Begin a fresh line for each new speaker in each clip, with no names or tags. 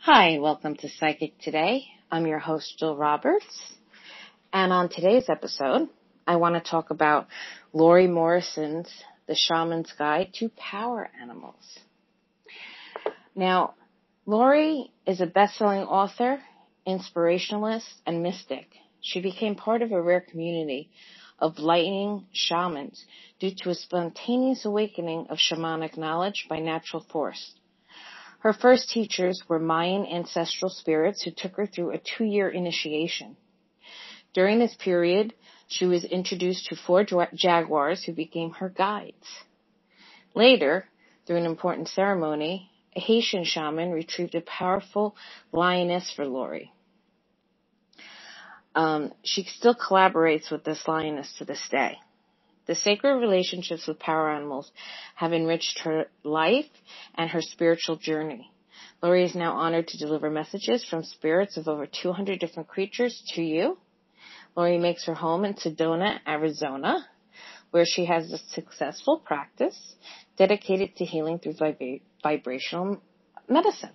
Hi, welcome to Psychic Today. I'm your host, Jill Roberts. And on today's episode, I want to talk about Lori Morrison's The Shaman's Guide to Power Animals. Now, Lori is a best-selling author, inspirationalist, and mystic. She became part of a rare community of lightning shamans due to a spontaneous awakening of shamanic knowledge by natural force. Her first teachers were Mayan ancestral spirits who took her through a 2-year initiation. During this period, she was introduced to 4 jaguars who became her guides. Later, through an important ceremony, a Haitian shaman retrieved a powerful lioness for Lori. She still collaborates with this lioness to this day. The sacred relationships with power animals have enriched her life and her spiritual journey. Lori is now honored to deliver messages from spirits of over 200 different creatures to you. Lori makes her home in Sedona, Arizona, where she has a successful practice dedicated to healing through vibrational medicine.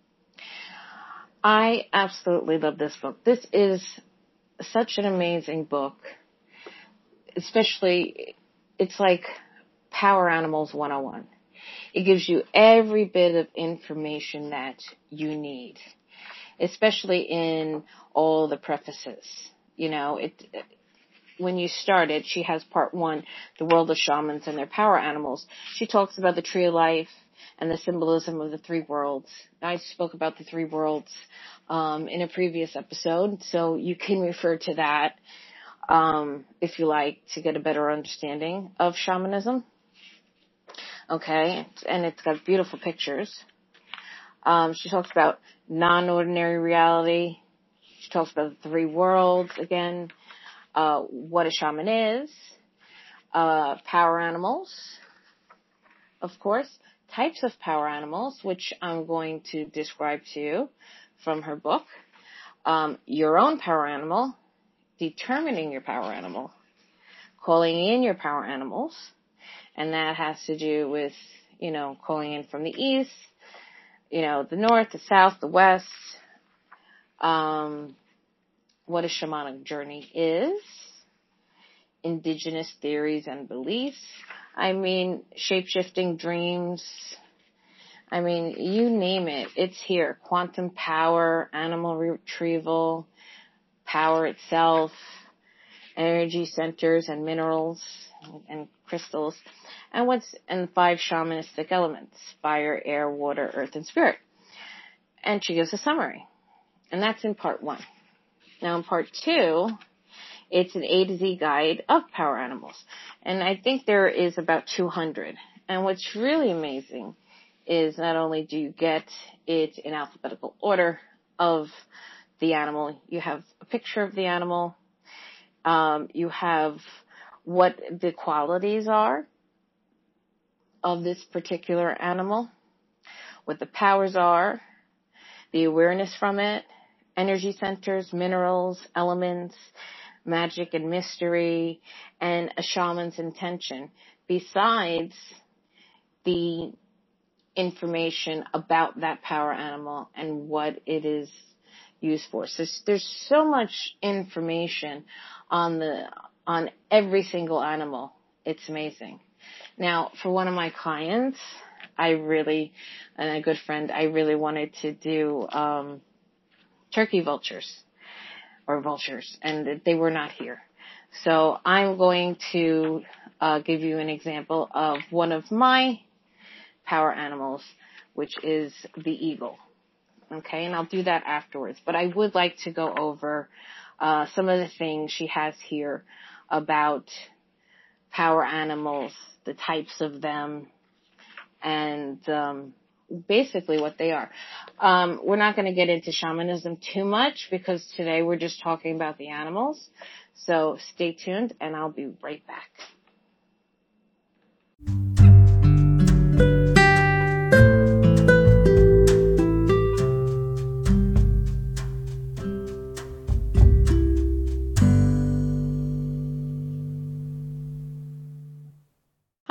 I absolutely love this book. This is such an amazing book. Especially, it's like Power Animals 101. It gives you every bit of information that you need, especially in all the prefaces. You know, when you start it, she has part 1, the world of shamans and their power animals. She talks about the tree of life and the symbolism of the 3 worlds. I spoke about the 3 worlds in a previous episode, so you can refer to that if you like, to get a better understanding of shamanism. Okay, and it's got beautiful pictures. She talks about non-ordinary reality. She talks about the 3 worlds again, what a shaman is, power animals, of course, types of power animals, which I'm going to describe to you from her book, your own power animal, determining your power animal, calling in your power animals, and that has to do with, calling in from the east, the north, the south, the west, what a shamanic journey is, indigenous theories and beliefs, shape-shifting dreams, you name it, it's here, quantum power, animal retrieval, power itself, energy centers and minerals and crystals, and the 5 shamanistic elements, fire, air, water, earth, and spirit. And she gives a summary. And that's in part 1. Now in part 2, it's an A to Z guide of power animals. And I think there is about 200. And what's really amazing is not only do you get it in alphabetical order of the animal, you have a picture of the animal, you have what the qualities are of this particular animal, what the powers are, the awareness from it, energy centers, minerals, elements, magic and mystery, and a shaman's intention, besides the information about that power animal and what it is used for. So there's so much information on every single animal. It's amazing. Now, for one of my clients, and a good friend, I really wanted to do turkey vultures, and they were not here. So I'm going to give you an example of one of my power animals, which is the eagle. Okay, and I'll do that afterwards. But I would like to go over some of the things she has here about power animals, the types of them, and basically what they are. We're not going to get into shamanism too much because today we're just talking about the animals. So stay tuned and I'll be right back.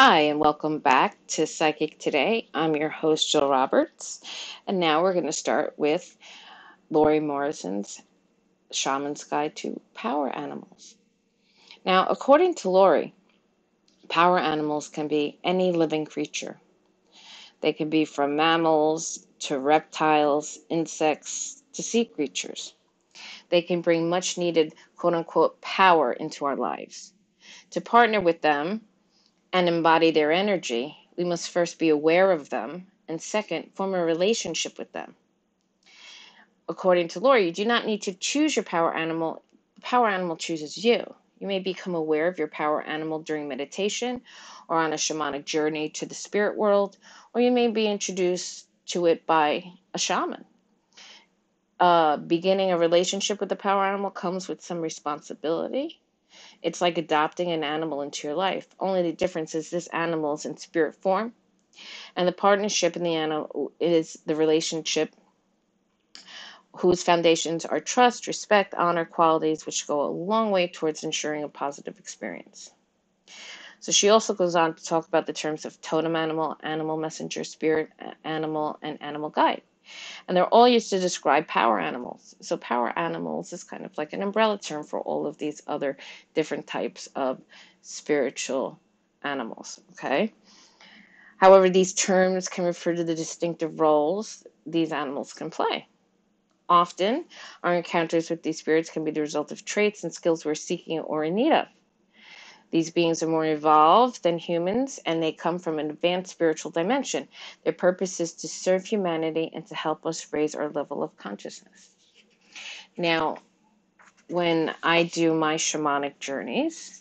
Hi, and welcome back to Psychic Today. I'm your host, Jill Roberts, and now we're going to start with Lori Morrison's Shaman's Guide to Power Animals. Now, according to Lori, power animals can be any living creature. They can be from mammals to reptiles, insects to sea creatures. They can bring much needed quote-unquote power into our lives. To partner with them and embody their energy, we must first be aware of them, and second, form a relationship with them. According to Lori, you do not need to choose your power animal. The power animal chooses you. You may become aware of your power animal during meditation or on a shamanic journey to the spirit world, or you may be introduced to it by a shaman. Beginning a relationship with the power animal comes with some responsibility. It's like adopting an animal into your life. Only the difference is this animal is in spirit form, and the partnership in the animal is the relationship whose foundations are trust, respect, honor, qualities which go a long way towards ensuring a positive experience. So she also goes on to talk about the terms of totem animal, animal messenger, spirit animal, and animal guide. And they're all used to describe power animals. So power animals is kind of like an umbrella term for all of these other different types of spiritual animals, okay? However, these terms can refer to the distinctive roles these animals can play. Often, our encounters with these spirits can be the result of traits and skills we're seeking or in need of. These beings are more evolved than humans, and they come from an advanced spiritual dimension. Their purpose is to serve humanity and to help us raise our level of consciousness. Now, when I do my shamanic journeys,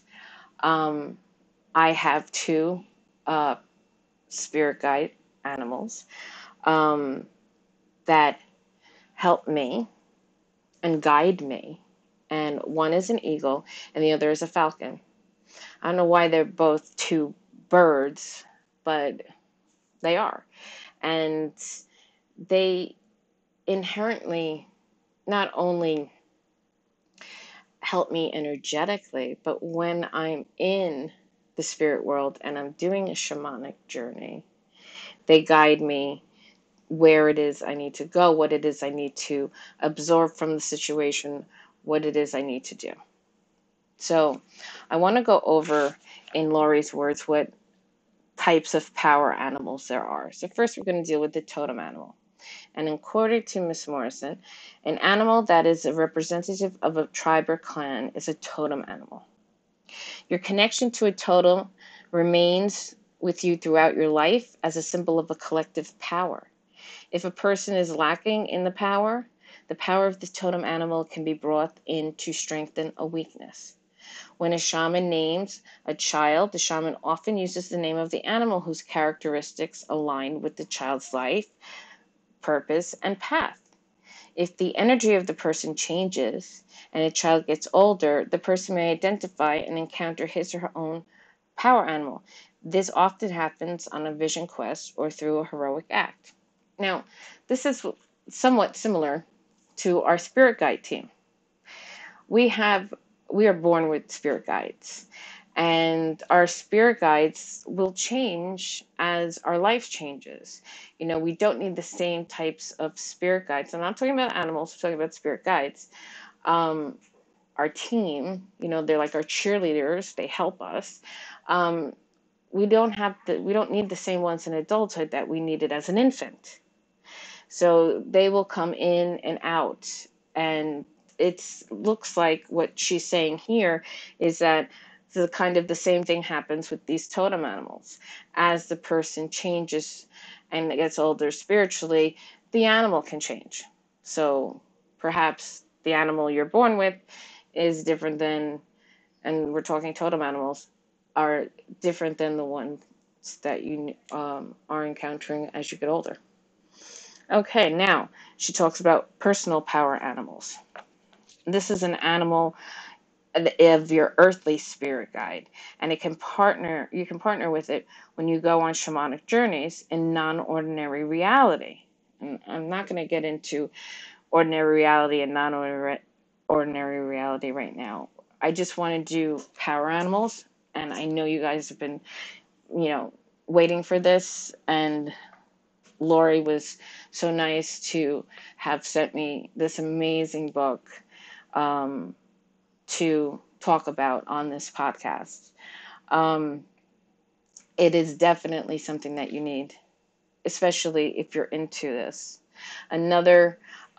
I have two spirit guide animals that help me and guide me. And one is an eagle, and the other is a falcon. I don't know why they're both two birds, but they are. And they inherently not only help me energetically, but when I'm in the spirit world and I'm doing a shamanic journey, they guide me where it is I need to go, what it is I need to absorb from the situation, what it is I need to do. So I want to go over, in Lori's words, what types of power animals there are. So first we're going to deal with the totem animal. And according to Miss Morrison, an animal that is a representative of a tribe or clan is a totem animal. Your connection to a totem remains with you throughout your life as a symbol of a collective power. If a person is lacking in the power of the totem animal can be brought in to strengthen a weakness. When a shaman names a child, the shaman often uses the name of the animal whose characteristics align with the child's life, purpose, and path. If the energy of the person changes and a child gets older, the person may identify and encounter his or her own power animal. This often happens on a vision quest or through a heroic act. Now, this is somewhat similar to our spirit guide team. We are born with spirit guides, and our spirit guides will change as our life changes. You know, we don't need the same types of spirit guides. I'm not talking about animals, I'm talking about spirit guides. Our team, you know, they're like our cheerleaders, they help us. We don't need the same ones in adulthood that we needed as an infant. So they will come in and out, and it looks like what she's saying here is that the kind of the same thing happens with these totem animals. As the person changes and gets older spiritually, the animal can change. So perhaps the animal you're born with is different than, and we're talking totem animals, are different than the ones that you are encountering as you get older. Okay, now she talks about personal power animals. This is an animal of your earthly spirit guide, and you can partner with it when you go on shamanic journeys in non-ordinary reality. And I'm not going to get into ordinary reality and non-ordinary reality right now. I just want to do power animals, and I know you guys have been waiting for this, and Lori was so nice to have sent me this amazing book to talk about on this podcast. It is definitely something that you need, especially if you're into this. Another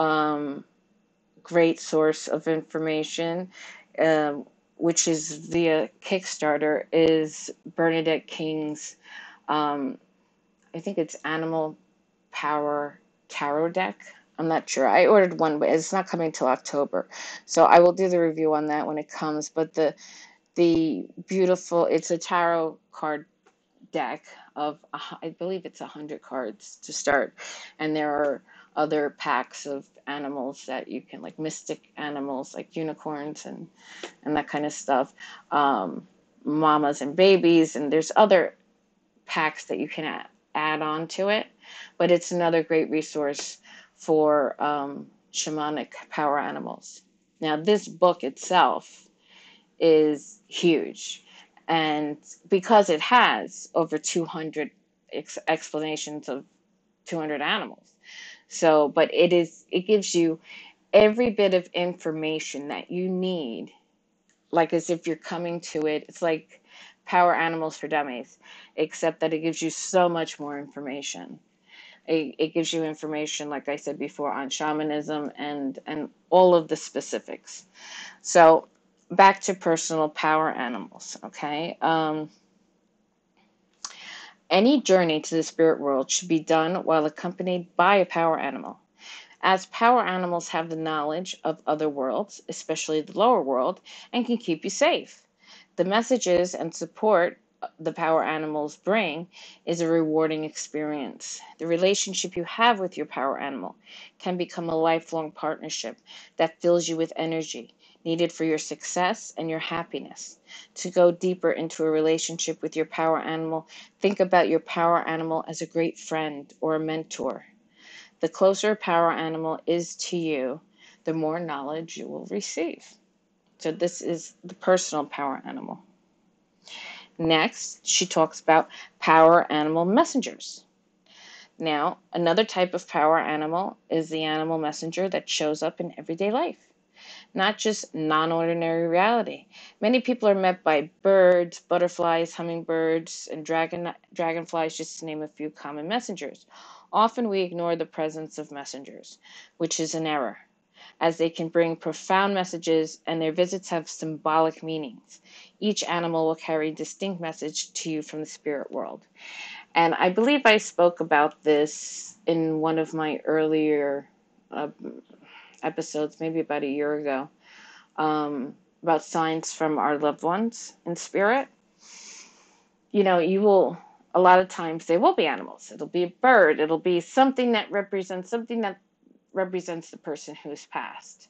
great source of information, which is via Kickstarter, is Bernadette King's, I think it's Animal Power Tarot deck. I'm not sure. I ordered one, but it's not coming till October. So I will do the review on that when it comes. But the beautiful, it's a tarot card deck of, I believe it's 100 cards to start. And there are other packs of animals that you can, like mystic animals, like unicorns and that kind of stuff. Mamas and babies. And there's other packs that you can add on to it. But it's another great resource for shamanic power animals. Now, this book itself is huge. And because it has over 200 explanations of 200 animals. So, but it gives you every bit of information that you need, like as if you're coming to it. It's like Power Animals for Dummies, except that it gives you so much more information. It gives you information, like I said before, on shamanism and all of the specifics. So back to personal power animals, okay? Any journey to the spirit world should be done while accompanied by a power animal. As power animals have the knowledge of other worlds, especially the lower world, and can keep you safe. The messages and support the power animals bring is a rewarding experience. The relationship you have with your power animal can become a lifelong partnership that fills you with energy needed for your success and your happiness. To go deeper into a relationship with your power animal, think about your power animal as a great friend or a mentor. The closer a power animal is to you, the more knowledge you will receive. So this is the personal power animal. Next, she talks about power animal messengers. Now, another type of power animal is the animal messenger that shows up in everyday life, not just non-ordinary reality. Many people are met by birds, butterflies, hummingbirds, and dragonflies, just to name a few common messengers. Often we ignore the presence of messengers, which is an error, as they can bring profound messages and their visits have symbolic meanings. Each animal will carry a distinct message to you from the spirit world. And I believe I spoke about this in one of my earlier episodes, maybe about a year ago, about signs from our loved ones in spirit. A lot of times they will be animals. It'll be a bird. It'll be something that represents the person who's passed.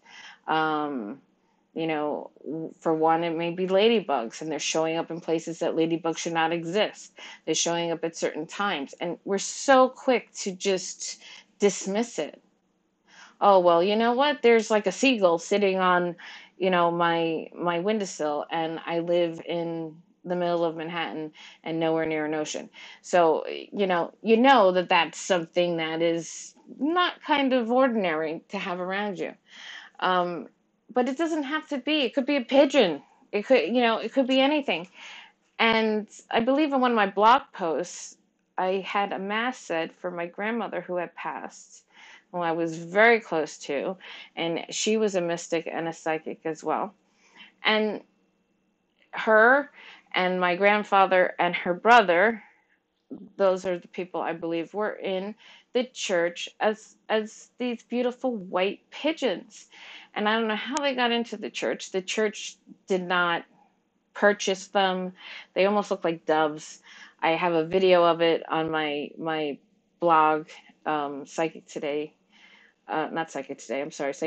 For one, it may be ladybugs, and they're showing up in places that ladybugs should not exist. They're showing up at certain times, and we're so quick to just dismiss it. Oh, well, you know what? There's like a seagull sitting on, my windowsill, and I live in the middle of Manhattan and nowhere near an ocean. So, that that's something that is not kind of ordinary to have around you. But it doesn't have to be. It could be a pigeon. It could be anything. And I believe in one of my blog posts, I had a mass said for my grandmother who had passed, who I was very close to, and she was a mystic and a psychic as well. And her and my grandfather and her brother, those are the people I believe were in the church as these beautiful white pigeons. And I don't know how they got into the church. The church did not purchase them. They almost look like doves. I have a video of it on my blog, Psychic Today. Not Psychic Today, I'm sorry,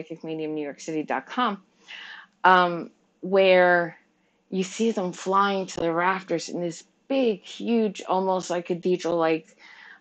psychicmediumnewyorkcity.com, where you see them flying to the rafters in this big, huge, almost like cathedral-like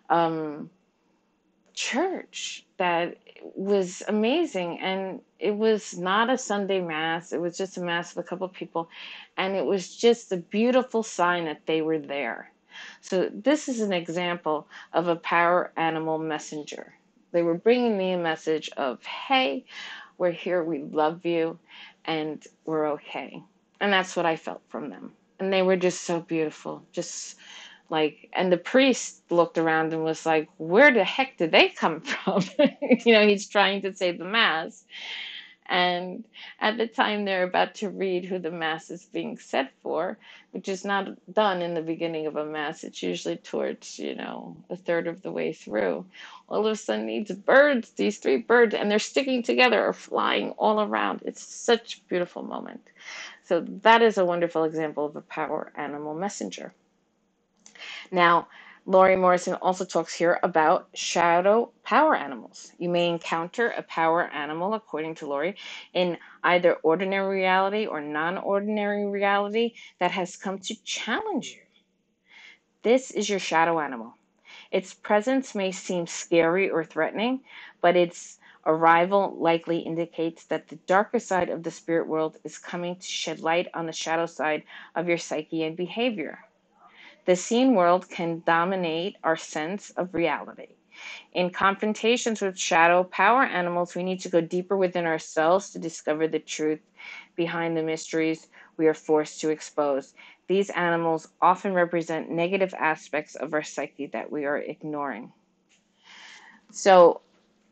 church that was amazing. And it was not a Sunday mass. It was just a mass with a couple of people. And it was just a beautiful sign that they were there. So this is an example of a power animal messenger. They were bringing me a message of, hey, we're here, we love you, and we're okay. And that's what I felt from them. And they were just so beautiful. Just like, and the priest looked around and was like, where the heck did they come from? He's trying to say the mass. And at the time they're about to read who the mass is being said for, which is not done in the beginning of a mass. It's usually towards, a third of the way through. All of a sudden these three birds, and they're sticking together, are flying all around. It's such a beautiful moment. So that is a wonderful example of a power animal messenger. Now, Lori Morrison also talks here about shadow power animals. You may encounter a power animal, according to Lori, in either ordinary reality or non-ordinary reality that has come to challenge you. This is your shadow animal. Its presence may seem scary or threatening, but its arrival likely indicates that the darker side of the spirit world is coming to shed light on the shadow side of your psyche and behavior. The seen world can dominate our sense of reality. In confrontations with shadow power animals, we need to go deeper within ourselves to discover the truth behind the mysteries we are forced to expose. These animals often represent negative aspects of our psyche that we are ignoring. So,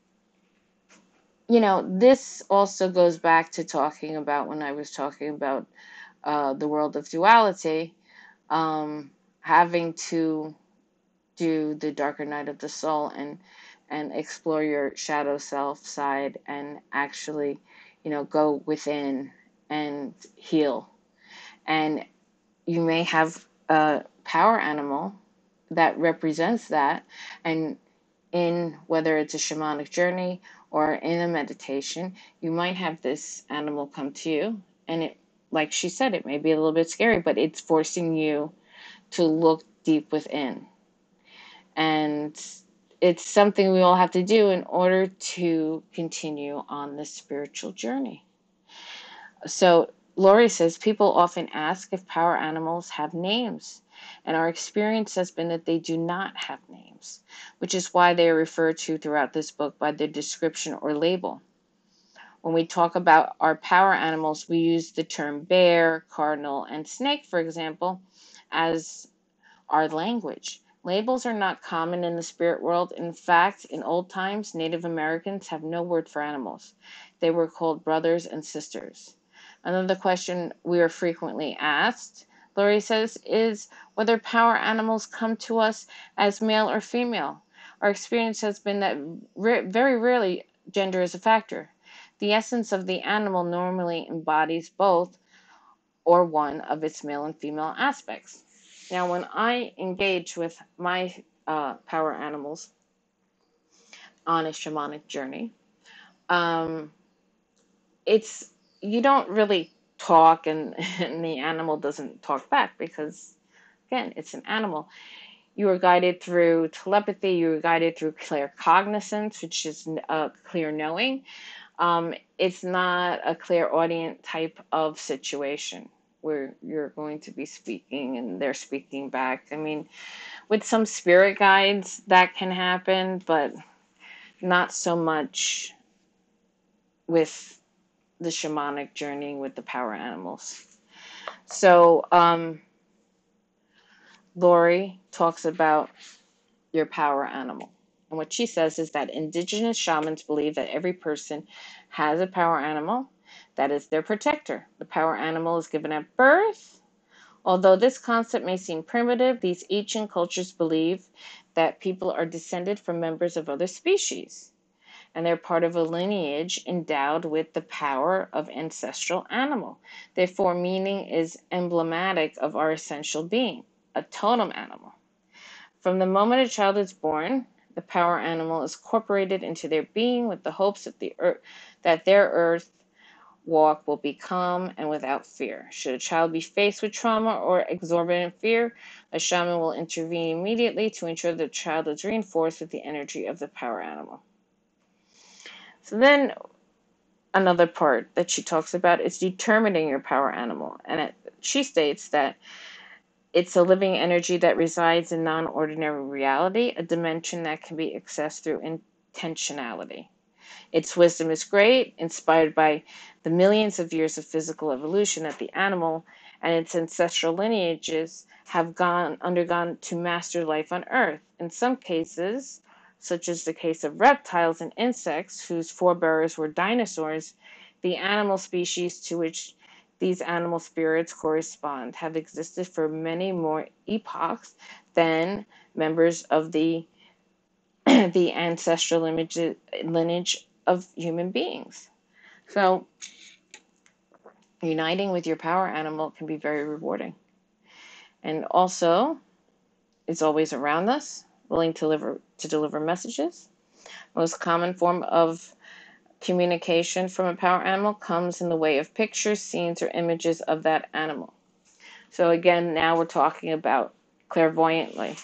this also goes back to talking about when I was talking about the world of duality, having to do the darker night of the soul and explore your shadow self side and actually, go within and heal. And you may have a power animal that represents that, and in whether it's a shamanic journey or in a meditation, you might have this animal come to you, and it, like she said, it may be a little bit scary, but it's forcing you to look deep within. And it's something we all have to do in order to continue on this spiritual journey. So Lori says people often ask if power animals have names, and our experience has been that they do not have names, which is why they are referred to throughout this book by their description or label. When we talk about our power animals, we use the term bear, cardinal, and snake, for example, as our language. Labels are not common in the spirit world. In fact, in old times, Native Americans have no word for animals. They were called brothers and sisters. Another question we are frequently asked, Lori says, is whether power animals come to us as male or female. Our experience has been that very rarely gender is a factor. The essence of the animal normally embodies both or one of its male and female aspects. Now, when I engage with my power animals on a shamanic journey, it's you don't really talk, and the animal doesn't talk back because, again, it's an animal. You are guided through telepathy. You are guided through clear cognizance, which is a clear knowing. It's not a clairaudient type of situation where you're going to be speaking and they're speaking back. I mean, with some spirit guides that can happen, but not so much with the shamanic journey with the power animals. So Lori talks about your power animal. And what she says is that indigenous shamans believe that every person has a power animal that is their protector. The power animal is given at birth. Although this concept may seem primitive, these ancient cultures believe that people are descended from members of other species, and they're part of a lineage endowed with the power of ancestral animal. Therefore, meaning is emblematic of our essential being, a totem animal. From the moment a child is born, the power animal is incorporated into their being with the hopes that their earth walk will be calm and without fear. Should a child be faced with trauma or exorbitant fear, a shaman will intervene immediately to ensure the child is reinforced with the energy of the power animal. So then another part that she talks about is determining your power animal. And she states that It's a living energy that resides in non-ordinary reality, a dimension that can be accessed through intentionality. Its wisdom is great, inspired by the millions of years of physical evolution that the animal and its ancestral lineages have undergone to master life on Earth. In some cases, such as the case of reptiles and insects whose forebears were dinosaurs, the animal species to which these animal spirits correspond have existed for many more epochs than members of the the ancestral lineage of human beings. So, uniting with your power animal can be very rewarding. And also, it's always around us, willing to deliver messages. Most common form of communication from a power animal comes in the way of pictures, scenes, or images of that animal. So again, now we're talking about clairvoyantly.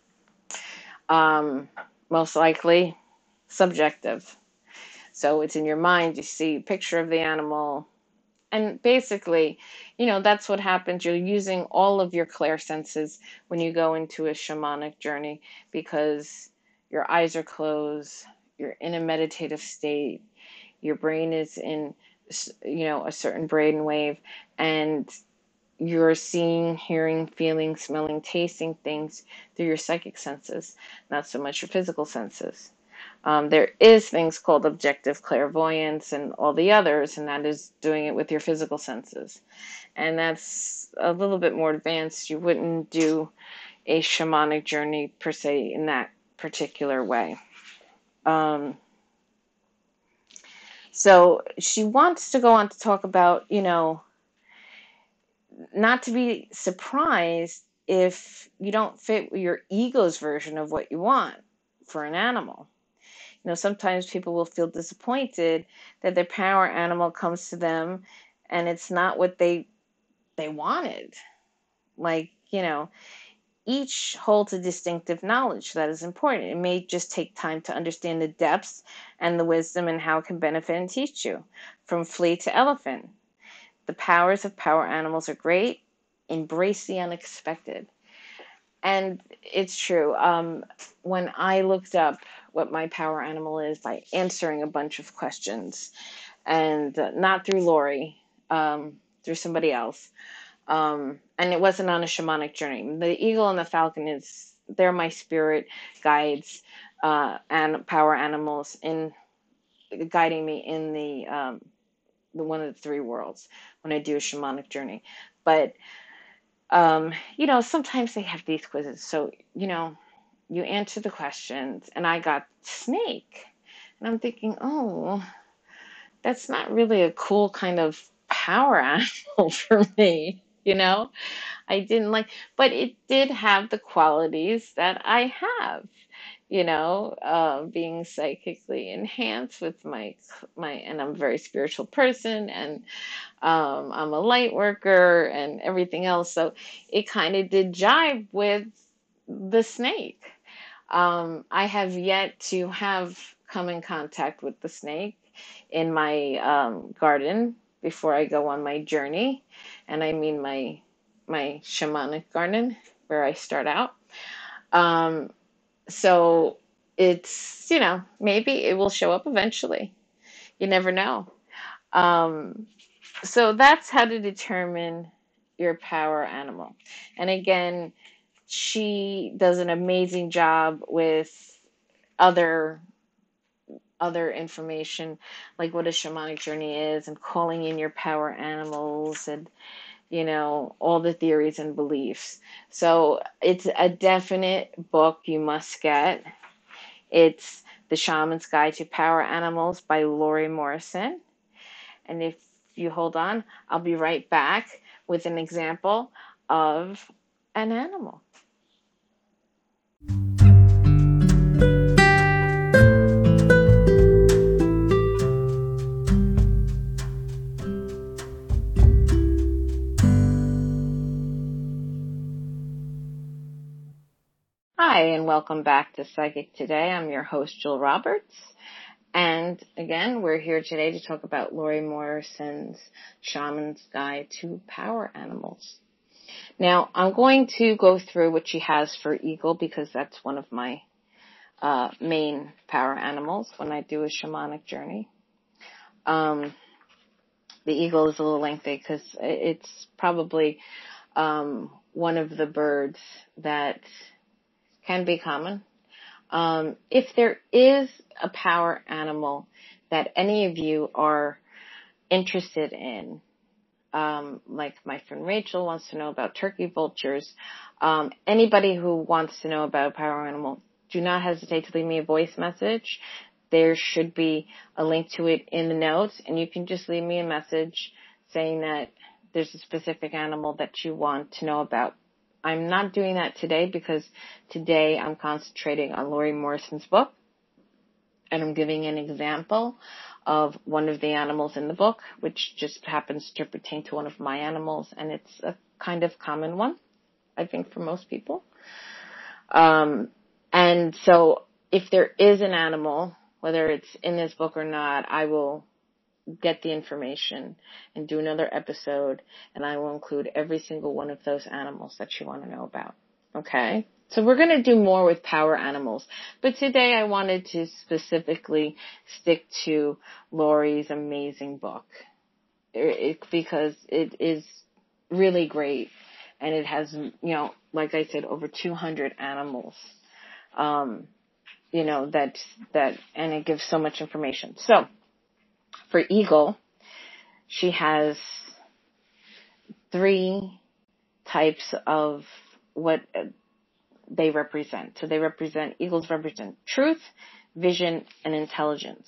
Most likely subjective. So it's in your mind, you see a picture of the animal, and basically, that's what happens. You're using all of your clair senses when you go into a shamanic journey, because your eyes are closed, you're in a meditative state, your brain is in, a certain brain wave, and you're seeing, hearing, feeling, smelling, tasting things through your psychic senses, not so much your physical senses. There is things called objective clairvoyance and all the others, and that is doing it with your physical senses. And that's a little bit more advanced. You wouldn't do a shamanic journey per se in that particular way. So she wants to go on to talk about, not to be surprised if you don't fit your ego's version of what you want for an animal. Sometimes people will feel disappointed that their power animal comes to them and it's not what they wanted. Like, each holds a distinctive knowledge that is important. It may just take time to understand the depths and the wisdom and how it can benefit and teach you. From flea to elephant, the powers of power animals are great. Embrace the unexpected. And it's true. When I looked up what my power animal is by answering a bunch of questions, and not through Lori, through somebody else, and it wasn't on a shamanic journey. The eagle and the falcon they're my spirit guides and power animals in guiding me in the one of the three worlds when I do a shamanic journey. But sometimes they have these quizzes. So, you answer the questions, and I got snake. And I'm thinking, oh, that's not really a cool kind of power animal for me, I didn't like, but it did have the qualities that I have, being psychically enhanced with and I'm a very spiritual person, and I'm a light worker and everything else. So it kind of did jive with the snake. I have yet to have come in contact with the snake in my garden before I go on my journey. And I mean my shamanic garden where I start out. So it's, maybe it will show up eventually. You never know. So that's how to determine your power animal. And again, she does an amazing job with other information, like what a shamanic journey is, and calling in your power animals, and all the theories and beliefs. So it's a definite book you must get. It's The Shaman's Guide to Power Animals by Lori Morrison. And if you hold on, I'll be right back with an example of an animal. Hi, and welcome back to Psychic Today. I'm your host, Jill Roberts. And again, we're here today to talk about Lori Morrison's Shaman's Guide to Power Animals. Now, I'm going to go through what she has for eagle because that's one of my main power animals when I do a shamanic journey. The eagle is a little lengthy because it's probably one of the birds that can be common. If there is a power animal that any of you are interested in, like my friend Rachel wants to know about turkey vultures, anybody who wants to know about a power animal, do not hesitate to leave me a voice message. There should be a link to it in the notes, and you can just leave me a message saying that there's a specific animal that you want to know about. I'm not doing that today because today I'm concentrating on Lori Morrison's book, and I'm giving an example of one of the animals in the book, which just happens to pertain to one of my animals, and it's a kind of common one, I think, for most people. And so if there is an animal, whether it's in this book or not, I will get the information and do another episode, and I will include every single one of those animals that you want to know about. Okay? So we're going to do more with power animals, but today I wanted to specifically stick to Lori's amazing book because it is really great, and it has, like I said, over 200 animals, and it gives so much information. So, for eagle, she has 3 types of what they represent. So eagles represent truth, vision, and intelligence.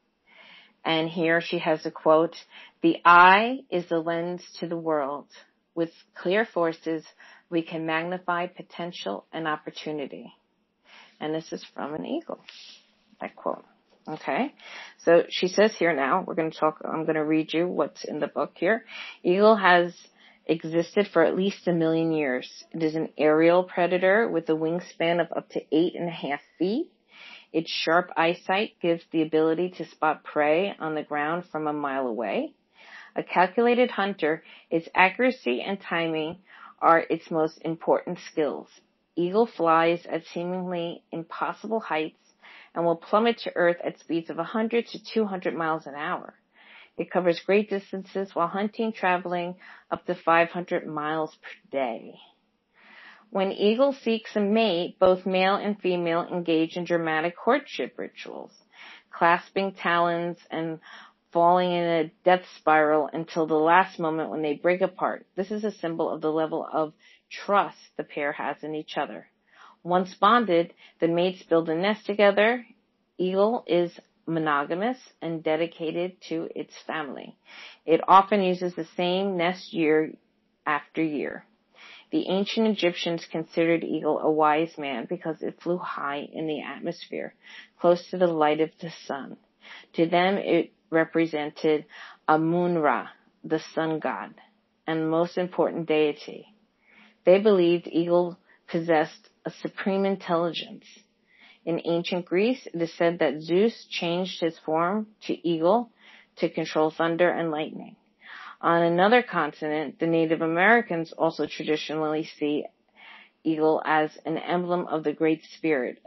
And here she has a quote, "The eye is the lens to the world. With clear forces, we can magnify potential and opportunity." And this is from an eagle, that quote. Okay, so she says here now, I'm going to read you what's in the book here. Eagle has existed for at least 1 million years. It is an aerial predator with a wingspan of up to 8.5 feet. Its sharp eyesight gives the ability to spot prey on the ground from a mile away. A calculated hunter, its accuracy and timing are its most important skills. Eagle flies at seemingly impossible heights and will plummet to earth at speeds of 100 to 200 miles an hour. It covers great distances while hunting, traveling up to 500 miles per day. When eagle seeks a mate, both male and female engage in dramatic courtship rituals, clasping talons and falling in a death spiral until the last moment when they break apart. This is a symbol of the level of trust the pair has in each other. Once bonded, the mates build a nest together. Eagle is monogamous and dedicated to its family. It often uses the same nest year after year. The ancient Egyptians considered eagle a wise man because it flew high in the atmosphere, close to the light of the sun. To them, it represented Amun-Ra, the sun god, and the most important deity. They believed eagle possessed a supreme intelligence. In ancient Greece, it is said that Zeus changed his form to eagle to control thunder and lightning. On another continent, the Native Americans also traditionally see eagle as an emblem of the Great Spirit,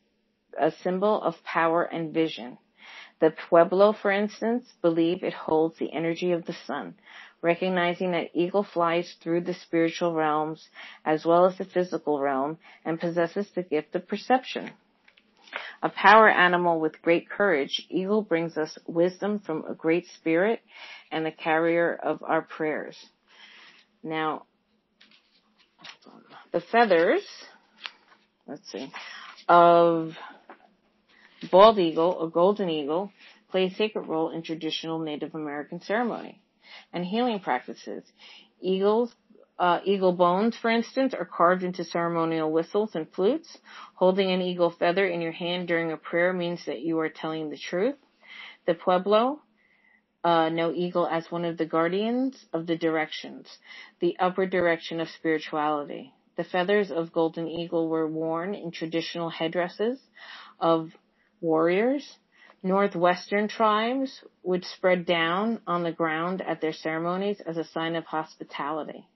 a symbol of power and vision. The Pueblo, for instance, believe it holds the energy of the sun, recognizing that eagle flies through the spiritual realms as well as the physical realm and possesses the gift of perception. A power animal with great courage, eagle brings us wisdom from a great spirit and the carrier of our prayers. Now, the feathers, of bald eagle or golden eagle play a sacred role in traditional Native American ceremony and healing practices. Eagle bones, for instance, are carved into ceremonial whistles and flutes. Holding an eagle feather in your hand during a prayer means that you are telling the truth. The Pueblo know eagle as one of the guardians of the directions, the upper direction of spirituality. The feathers of golden eagle were worn in traditional headdresses of warriors. Northwestern tribes would spread down on the ground at their ceremonies as a sign of hospitality.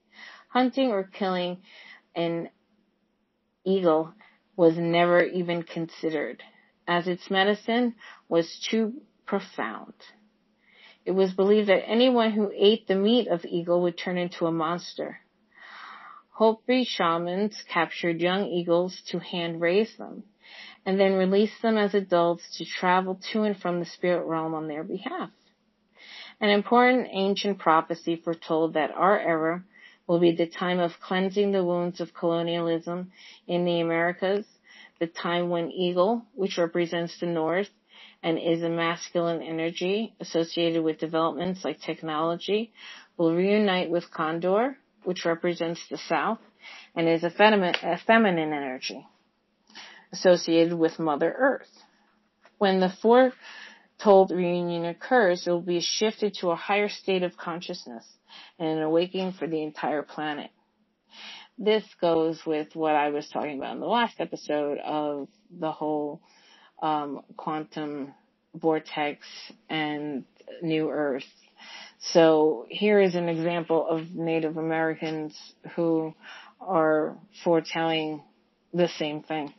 Hunting or killing an eagle was never even considered, as its medicine was too profound. It was believed that anyone who ate the meat of eagle would turn into a monster. Hopi shamans captured young eagles to hand raise them, and then released them as adults to travel to and from the spirit realm on their behalf. An important ancient prophecy foretold that our era will be the time of cleansing the wounds of colonialism in the Americas, the time when eagle, which represents the North and is a masculine energy associated with developments like technology, will reunite with condor, which represents the South and is a feminine energy associated with Mother Earth. When the foretold reunion occurs, there will be a shift into a higher state of consciousness and an awakening for the entire planet. This goes with what I was talking about in the last episode of the whole quantum vortex and New Earth. So here is an example of Native Americans who are foretelling the same thing.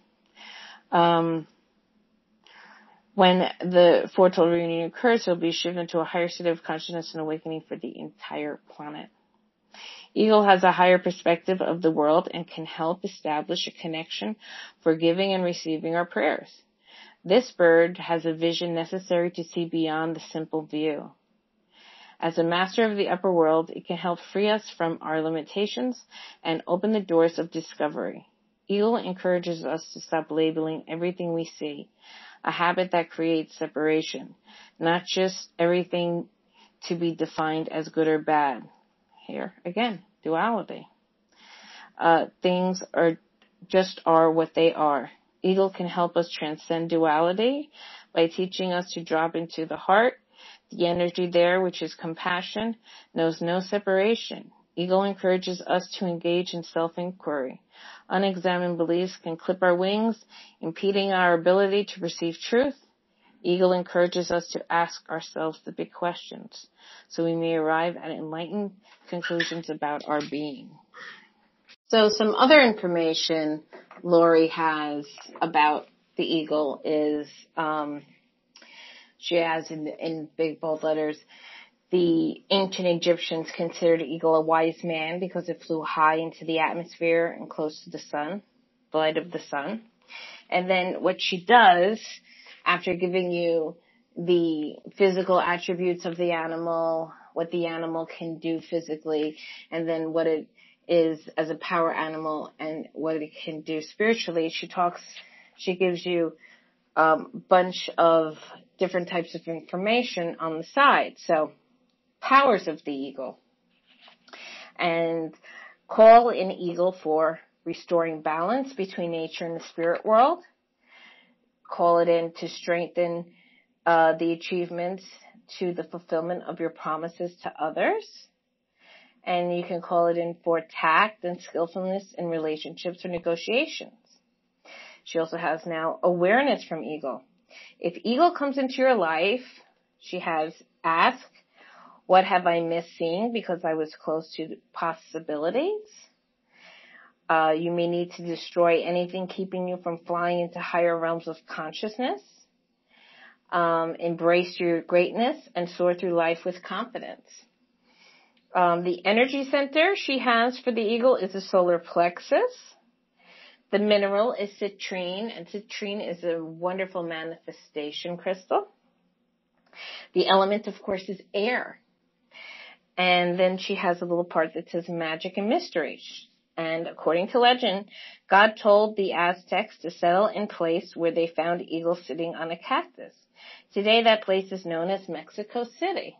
When the foretold reunion occurs, there will be a shift into a higher state of consciousness and awakening for the entire planet. Eagle has a higher perspective of the world and can help establish a connection for giving and receiving our prayers. This bird has a vision necessary to see beyond the simple view. As a master of the upper world, it can help free us from our limitations and open the doors of discovery. Eagle encourages us to stop labeling everything we see, a habit that creates separation, not just everything to be defined as good or bad. Here, again, duality. Things are what they are. Eagle can help us transcend duality by teaching us to drop into the heart. The energy there, which is compassion, knows no separation. Eagle encourages us to engage in self-inquiry. Unexamined beliefs can clip our wings, impeding our ability to perceive truth. Eagle encourages us to ask ourselves the big questions, so we may arrive at enlightened conclusions about our being. So some other information Lori has about the eagle is, she has in big bold letters, the ancient Egyptians considered the eagle a wise man because it flew high into the atmosphere and close to the sun, the light of the sun. And then what she does, after giving you the physical attributes of the animal, what the animal can do physically, and then what it is as a power animal and what it can do spiritually, she gives you a bunch of different types of information on the side. So, powers of the eagle. And call in eagle for restoring balance between nature and the spirit world. Call it in to strengthen the achievements to the fulfillment of your promises to others. And you can call it in for tact and skillfulness in relationships or negotiations. She also has now awareness from eagle. If eagle comes into your life, she has ask, what have I missed seeing because I was close to possibilities? You may need to destroy anything keeping you from flying into higher realms of consciousness. Embrace your greatness and soar through life with confidence. The energy center she has for the eagle is the solar plexus. The mineral is citrine, and citrine is a wonderful manifestation crystal. The element, of course, is air. And then she has a little part that says magic and mystery. And according to legend, God told the Aztecs to settle in place where they found eagle sitting on a cactus. Today that place is known as Mexico City.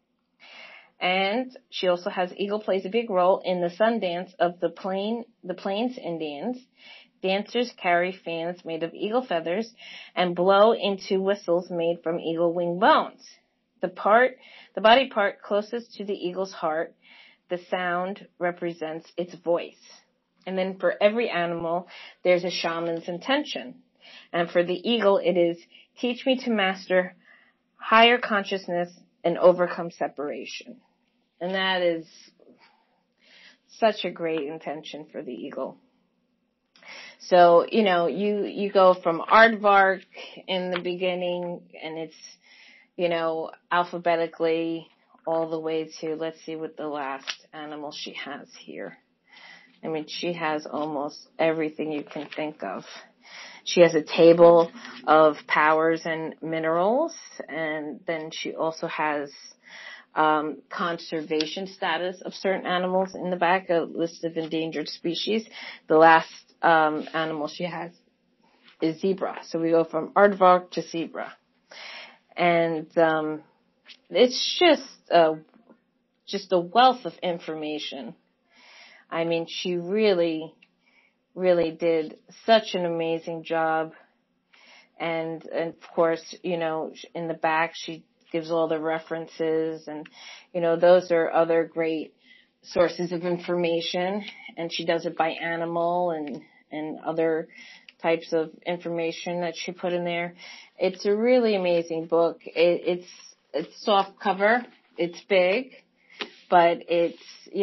And she also has eagle plays a big role in the sun dance of the Plains Indians. Dancers carry fans made of eagle feathers and blow into whistles made from eagle wing bones. The body part closest to the eagle's heart, the sound represents its voice. And then for every animal, there's a shaman's intention. And for the eagle, it is, teach me to master higher consciousness and overcome separation. And that is such a great intention for the eagle. So, you go from aardvark in the beginning, and it's, alphabetically all the way to, let's see what the last animal she has here. I mean, she has almost everything you can think of. She has a table of powers and minerals, and then she also has conservation status of certain animals in the back, a list of endangered species. The last animal she has is zebra. So we go from aardvark to zebra. And it's just a wealth of information. I mean, she really, really did such an amazing job. And of course, in the back, she gives all the references, and, those are other great sources of information. And she does it by animal and other types of information that she put in there. It's a really amazing book. It's soft cover. It's big, but it's,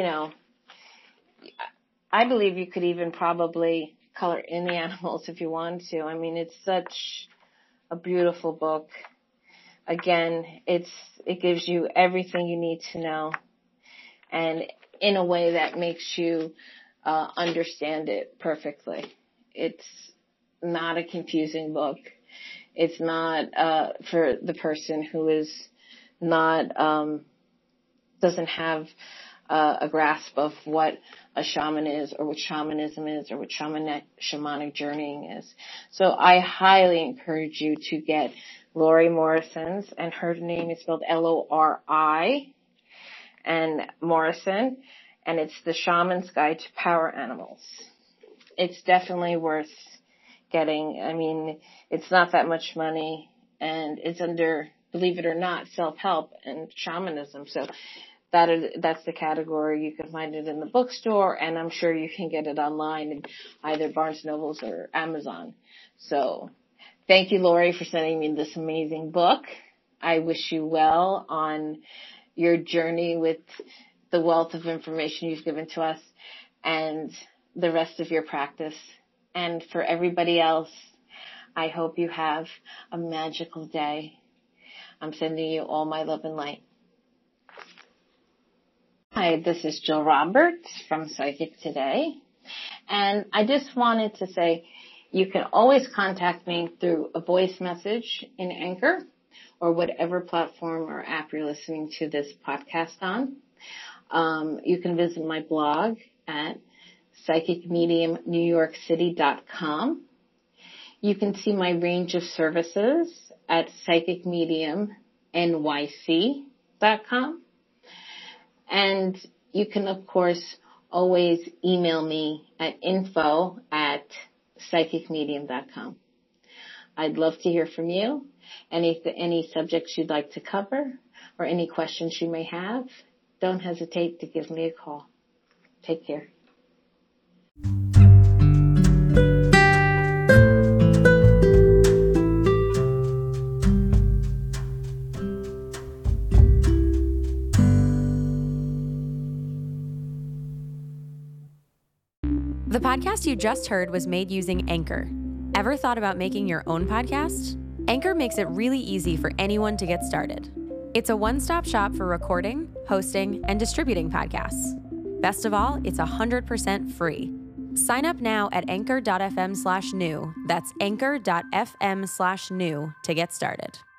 I believe you could even probably color in the animals if you want to. I mean, it's such a beautiful book. Again, it gives you everything you need to know, and in a way that makes you understand it perfectly. It's not a confusing book. It's not for the person who is not doesn't have a grasp of what a shaman is, or what shamanism is, or what shamanic journeying is. So I highly encourage you to get Lori Morrison's, and her name is spelled Lori, and Morrison, and it's The Shaman's Guide to Power Animals. It's definitely worth getting. I mean, it's not that much money, and it's under, believe it or not, self-help and shamanism. So that's the category. You can find it in the bookstore, and I'm sure you can get it online in either Barnes & Nobles or Amazon. So thank you, Lori, for sending me this amazing book. I wish you well on your journey with the wealth of information you've given to us and the rest of your practice. And for everybody else, I hope you have a magical day. I'm sending you all my love and light. Hi, this is Jill Roberts from Psychic Today. And I just wanted to say you can always contact me through a voice message in Anchor or whatever platform or app you're listening to this podcast on. You can visit my blog at psychicmediumnewyorkcity.com. You can see my range of services at psychicmediumnyc.com. And you can, of course, always email me at info@psychicmedium.com. I'd love to hear from you. Any subjects you'd like to cover or any questions you may have, don't hesitate to give me a call. Take care.
The podcast you just heard was made using Anchor. Ever thought about making your own podcast? Anchor makes it really easy for anyone to get started. It's a one-stop shop for recording, hosting, and distributing podcasts. Best of all, it's 100% free. Sign up now at anchor.fm/new. That's anchor.fm/new to get started.